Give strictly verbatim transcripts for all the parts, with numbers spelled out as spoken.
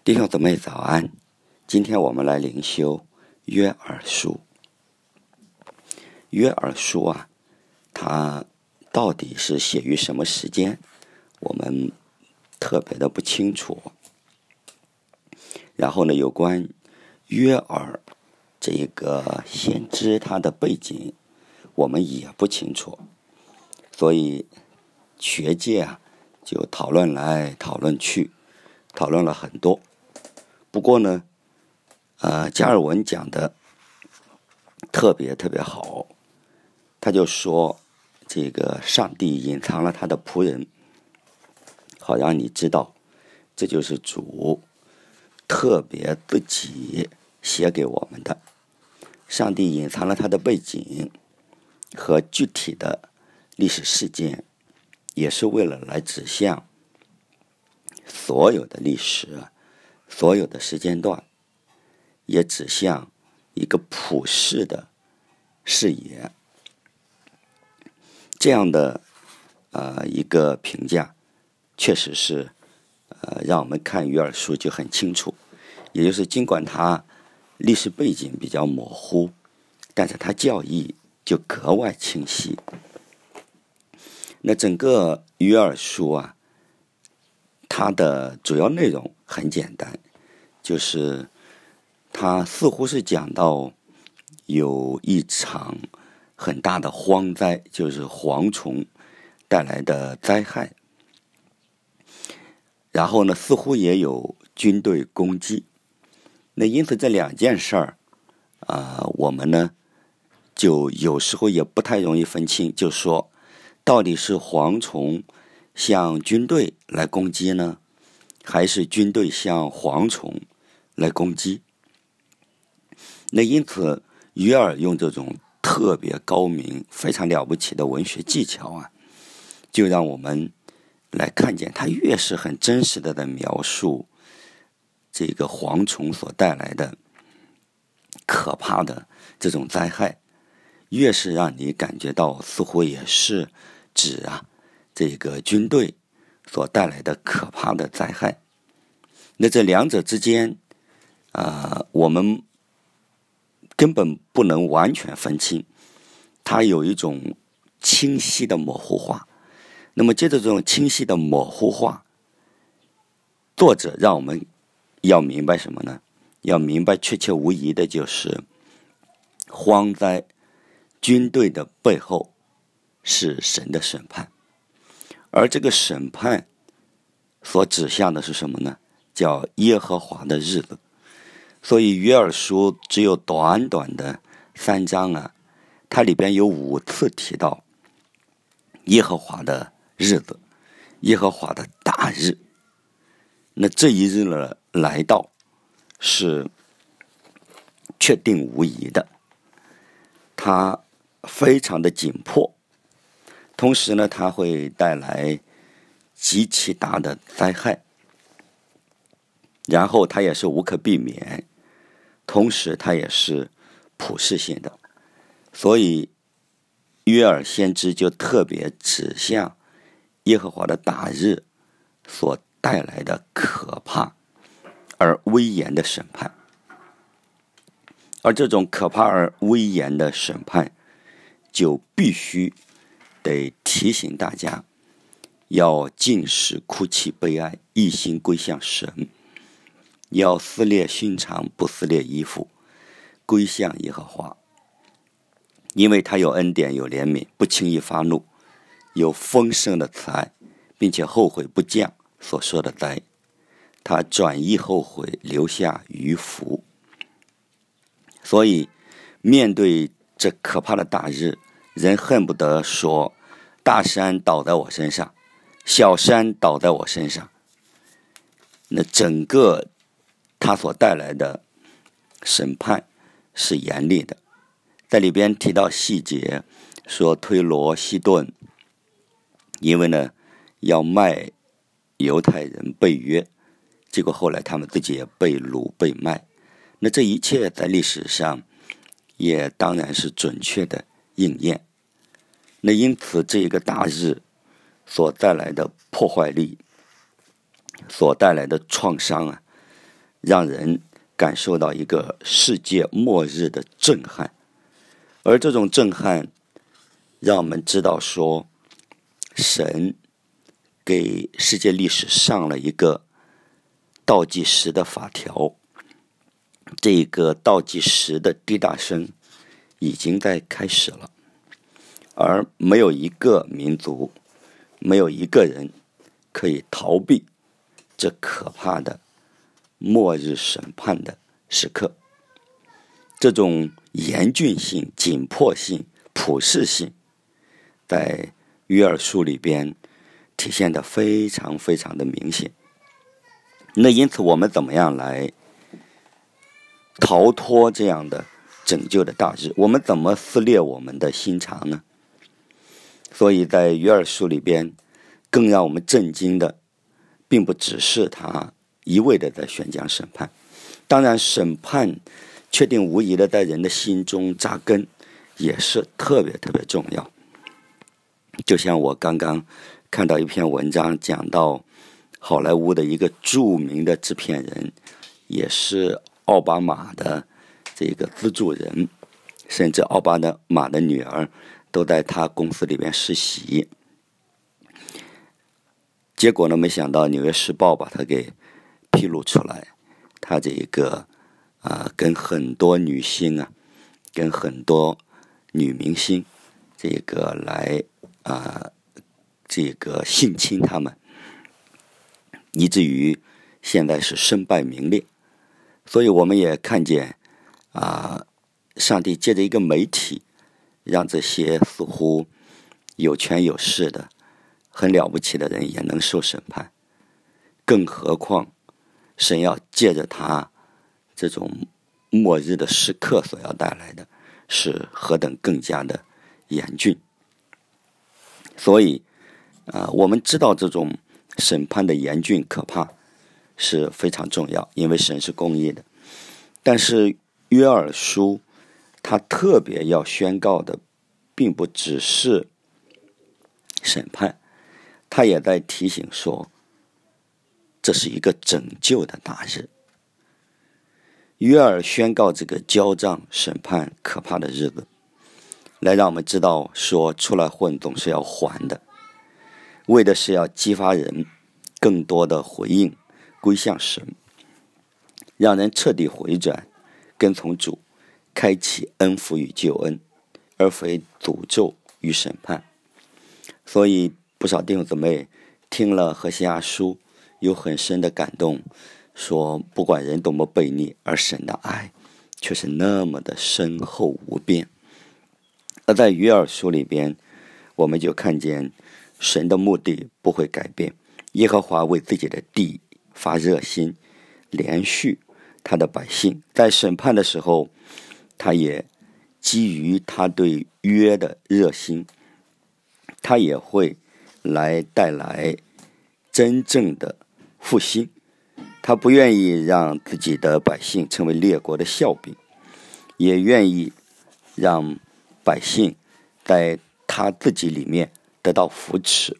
弟兄姊妹早安，今天我们来灵修约珥书。约珥书啊，它到底是写于什么时间，我们特别的不清楚。然后呢，有关约珥这个先知他的背景，我们也不清楚。所以学界啊，就讨论来讨论去，讨论了很多。不过呢，呃，加尔文讲的特别特别好，他就说这个上帝隐藏了他的仆人，好让你知道，这就是主特别自己写给我们的。上帝隐藏了他的背景和具体的历史事件，也是为了来指向所有的历史，所有的时间段，也指向一个普世的视野。这样的呃一个评价，确实是呃让我们看约珥书就很清楚。也就是尽管它历史背景比较模糊，但是它教义就格外清晰。那整个约珥书啊，它的主要内容很简单，就是它似乎是讲到有一场很大的荒灾，就是蝗虫带来的灾害。然后呢，似乎也有军队攻击。那因此这两件事儿，啊、呃，我们呢就有时候也不太容易分清，就说到底是蝗虫向军队来攻击呢，还是军队向蝗虫来攻击？那因此约珥用这种特别高明、非常了不起的文学技巧啊，就让我们来看见他越是很真实的在描述这个蝗虫所带来的可怕的这种灾害，越是让你感觉到似乎也是指啊这个军队所带来的可怕的灾害。那这两者之间啊、呃，我们根本不能完全分清，它有一种清晰的模糊化。那么借着这种清晰的模糊化，作者让我们要明白什么呢？要明白确切无疑的就是荒灾军队的背后是神的审判，而这个审判所指向的是什么呢？叫耶和华的日子。所以约珥书只有短短的三章啊，它里边有五次提到耶和华的日子，耶和华的大日。那这一日呢来到是确定无疑的，它非常的紧迫，同时呢它会带来极其大的灾害，然后它也是无可避免，同时它也是普世性的。所以约珥先知就特别指向耶和华的大日所带来的可怕而威严的审判。而这种可怕而威严的审判，就必须得提醒大家要禁食哭泣悲哀，一心归向神，要撕裂心肠，不撕裂衣服，归向耶和华。因为他有恩典，有怜悯，不轻易发怒，有丰盛的慈爱，并且后悔不降所说的灾。他转意后悔，留下余福。所以面对这可怕的大日，人恨不得说大山倒在我身上，小山倒在我身上。那整个他所带来的审判是严厉的。在里边提到细节，说推罗西顿因为呢要卖犹太人被约，结果后来他们自己也被掳被卖。那这一切在历史上也当然是准确的应验。那因此这一个大日所带来的破坏力，所带来的创伤啊， 让人感受到一个世界末日的震撼。而这种震撼让我们知道说，神给世界历史上了一个倒计时的法条，这个倒计时的滴答声已经在开始了，而没有一个民族，没有一个人可以逃避这可怕的末日审判的时刻。这种严峻性、紧迫性、普世性，在约珥书里边体现得非常非常的明显。那因此我们怎么样来逃脱这样的拯救的大日？我们怎么撕裂我们的心肠呢？所以在约珥书里边更让我们震惊的，并不只是他一味的在宣讲审判。当然审判确定无疑的在人的心中扎根，也是特别特别重要。就像我刚刚看到一篇文章，讲到好莱坞的一个著名的制片人，也是奥巴马的这个资助人，甚至奥巴马的女儿都在他公司里边实习。结果呢，没想到《纽约时报》把他给披露出来，他这个啊、呃，跟很多女星啊，跟很多女明星，这个来啊、呃，这个性侵他们，以至于现在是身败名裂。所以我们也看见啊、呃，上帝借着一个媒体，让这些似乎有权有势的、很了不起的人也能受审判，更何况神要借着他这种末日的时刻所要带来的是何等更加的严峻。所以啊、呃，我们知道这种审判的严峻可怕是非常重要，因为神是公义的。但是约珥书他特别要宣告的并不只是审判，他也在提醒说，这是一个拯救的大日。约珥宣告这个交账审判可怕的日子，来让我们知道说，出来混总是要还的，为的是要激发人更多的回应归向神，让人彻底回转跟从主，开启恩福与救恩，而非诅咒与审判。所以不少弟兄姊妹听了何西阿书有很深的感动，说不管人多么悖逆，而神的爱却是那么的深厚无边。而在约珥书里边，我们就看见神的目的不会改变，耶和华为自己的地发热心，连续他的百姓，在审判的时候，他也基于他对约的热心，他也会来带来真正的复兴。他不愿意让自己的百姓成为列国的笑柄，也愿意让百姓在他自己里面得到扶持。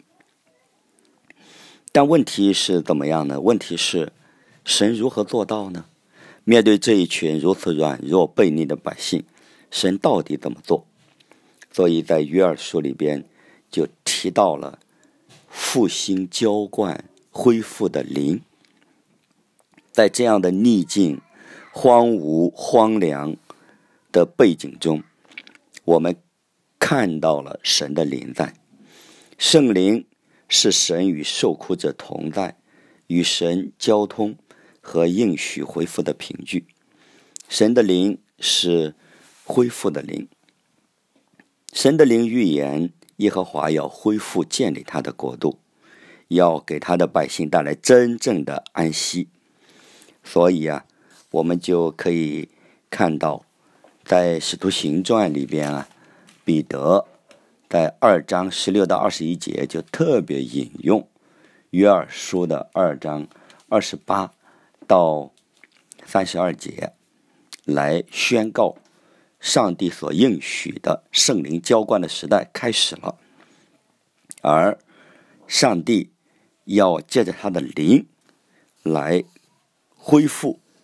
但问题是怎么样呢？问题是神如何做到呢？面对这一群如此软弱悖逆的百姓，神到底怎么做？所以在约珥书里边就提到了复兴浇灌恢复的灵。在这样的逆境、荒芜、荒凉的背景中，我们看到了神的临在。圣灵是神与受苦者同在，与神交通和应许恢复的凭据。神的灵是恢复的灵，神的灵预言耶和华要恢复建立他的国度，要给他的百姓带来真正的安息。所以啊，我们就可以看到在使徒行传里边啊，彼得在二章十六到二十一节就特别引用约珥书的二章二十八到三十二节，来宣告上帝所应许的圣灵浇灌的时代开始了，而上帝要借着他的灵来恢复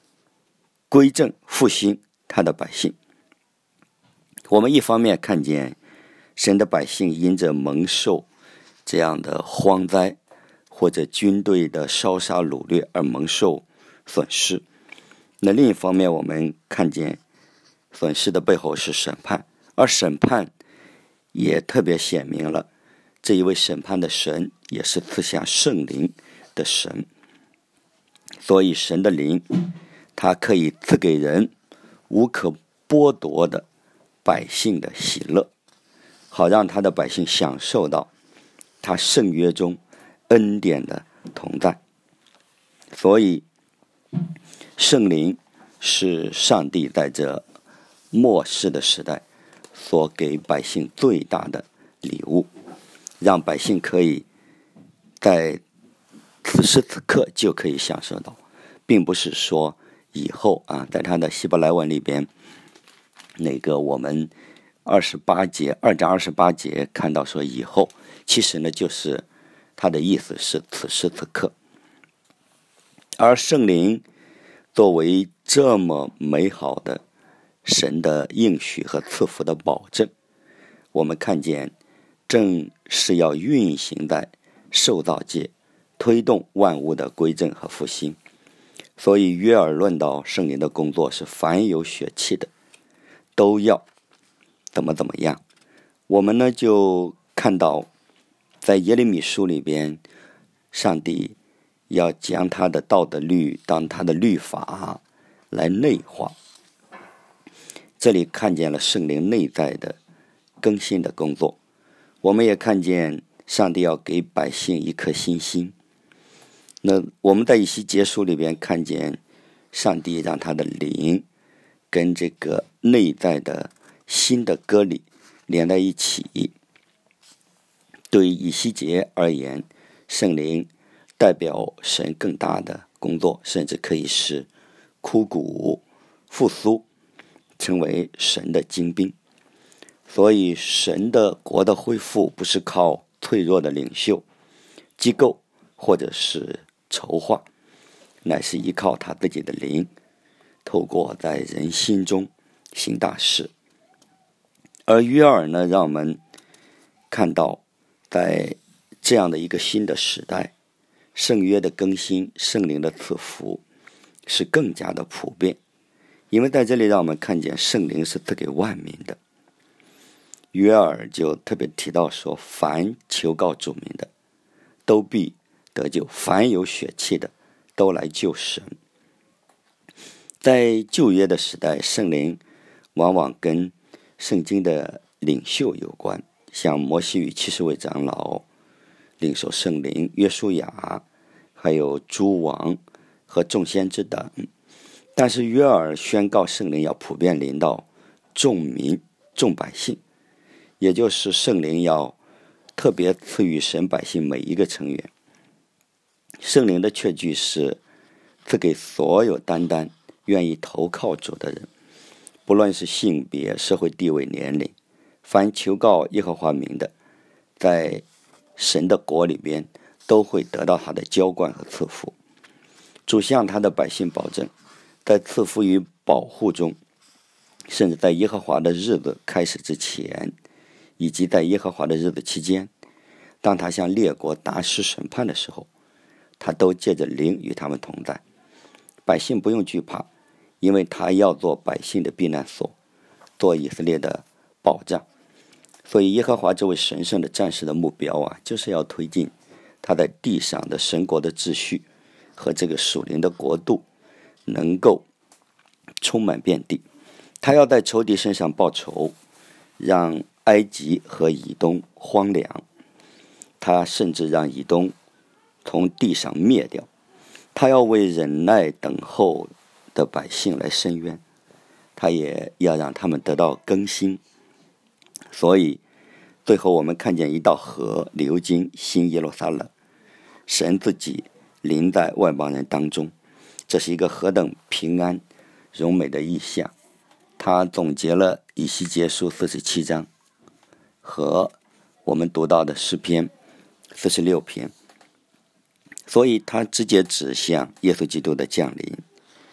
归正复兴他的百姓。我们一方面看见神的百姓因着蒙受这样的荒灾或者军队的烧杀掳掠而蒙受损失，那另一方面我们看见损失的背后是审判，而审判也特别显明了这一位审判的神也是赐下圣灵的神，所以神的灵他可以赐给人无可剥夺的百姓的喜乐，好让他的百姓享受到他圣约中恩典的同在。所以圣灵是上帝在这末世的时代所给百姓最大的礼物，让百姓可以在此时此刻就可以享受到，并不是说以后啊，在他的希伯来文里边，那个我们二十八节二章二十八节看到说以后，其实呢就是他的意思是此时此刻。而圣灵作为这么美好的神的应许和赐福的保证，我们看见正是要运行在受造界，推动万物的归正和复兴。所以约珥论到圣灵的工作是凡有血气的都要怎么怎么样。我们呢就看到在耶利米书里边，上帝要将他的道德律当他的律法来内化，这里看见了圣灵内在的更新的工作。我们也看见上帝要给百姓一颗新心。那我们在以西结书里边看见上帝让他的灵跟这个内在的新的割礼连在一起。对于以西结而言，圣灵代表神更大的工作，甚至可以使枯骨复苏，成为神的精兵。所以神的国的恢复不是靠脆弱的领袖机构或者是筹划，乃是依靠他自己的灵，透过在人心中行大事。而约珥呢，让我们看到在这样的一个新的时代，圣约的更新，圣灵的赐福是更加的普遍。因为在这里让我们看见圣灵是赐给万民的。约珥就特别提到说，凡求告主名的都必得救，凡有血气的都来救神。在旧约的时代，圣灵往往跟圣经的领袖有关，像摩西与七十位长老领受圣灵，约书亚还有诸王和众先知等。但是约珥宣告圣灵要普遍临到众民众百姓，也就是圣灵要特别赐予神百姓每一个成员。圣灵的确据是赐给所有单单愿意投靠主的人，不论是性别、社会地位、年龄，凡求告耶和华名的，在神的国里边都会得到他的浇灌和赐福。主向他的百姓保证，在赐福与保护中，甚至在耶和华的日子开始之前，以及在耶和华的日子期间，当他向列国达施审判的时候，他都借着灵与他们同在。百姓不用惧怕，因为他要做百姓的避难所，做以色列的保障。所以耶和华这位神圣的战士的目标啊，就是要推进他在地上的神国的秩序和这个属灵的国度能够充满遍地。他要在仇敌身上报仇，让埃及和以东荒凉，他甚至让以东从地上灭掉。他要为忍耐等候的百姓来伸冤，他也要让他们得到更新。所以最后我们看见一道河流经新耶路撒冷，神自己临在外邦人当中，这是一个何等平安荣美的意象。他总结了以西结书四十七章和我们读到的诗篇四十六篇，所以他直接指向耶稣基督的降临。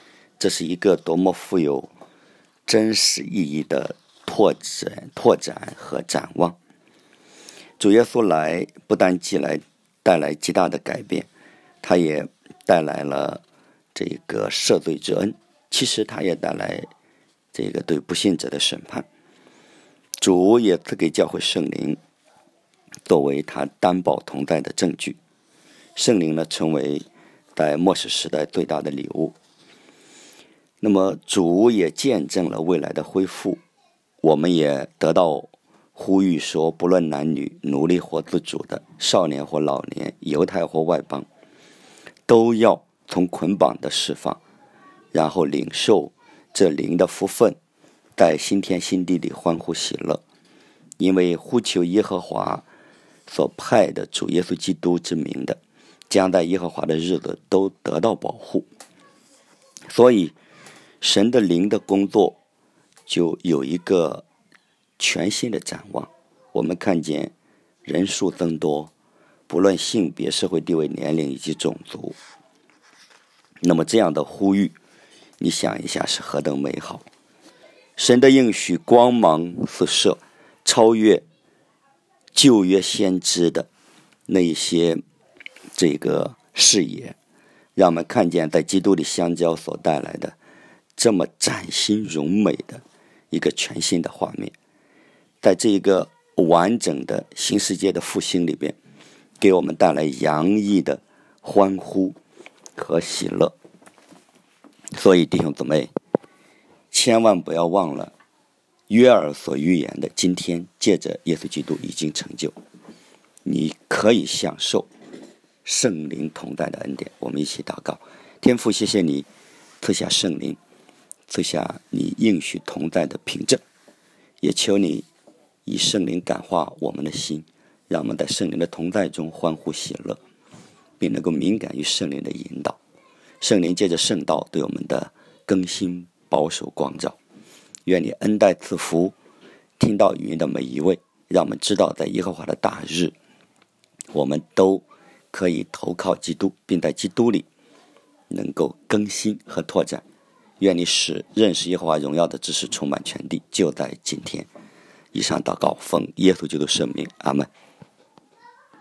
这是一个多么富有真实意义的拓展、拓展和展望。主耶稣来不但既来带来极大的改变，他也带来了这个赦罪之恩，其实他也带来这个对不信者的审判。主也赐给教会圣灵，作为他担保同在的证据。圣灵呢，成为在末世时代最大的礼物。那么主也见证了未来的恢复，我们也得到呼吁说，不论男女，奴隶或自主的，少年或老年，犹太或外邦，都要从捆绑的释放，然后领受这灵的福分，在新天新地里欢呼喜乐，因为呼求耶和华所派的主耶稣基督之名的，将在耶和华的日子都得到保护。所以神的灵的工作就有一个全新的展望。我们看见人数增多，不论性别、社会地位、年龄以及种族，那么这样的呼吁，你想一下是何等美好。神的应许光芒四射，超越旧约先知的那一些这个视野，让我们看见在基督里相交所带来的这么崭新荣美的一个全新的画面。在这一个完整的新世界的复兴里边，给我们带来洋溢的欢呼和喜乐。所以弟兄姊妹，千万不要忘了约珥所预言的，今天借着耶稣基督已经成就，你可以享受圣灵同在的恩典。我们一起祷告。天父，谢谢你赐下圣灵，赐下你应许同在的凭证，也求你以圣灵感化我们的心，让我们在圣灵的同在中欢呼喜乐，并能够敏感于圣灵的引导。圣灵借着圣道对我们的更新保守光照，愿你恩待赐福听到语音的每一位，让我们知道在耶和华的大日，我们都可以投靠基督，并在基督里能够更新和拓展。愿你使认识耶和华荣耀的知识充满全地，就在今天。以上祷告奉耶稣基督圣名，阿们。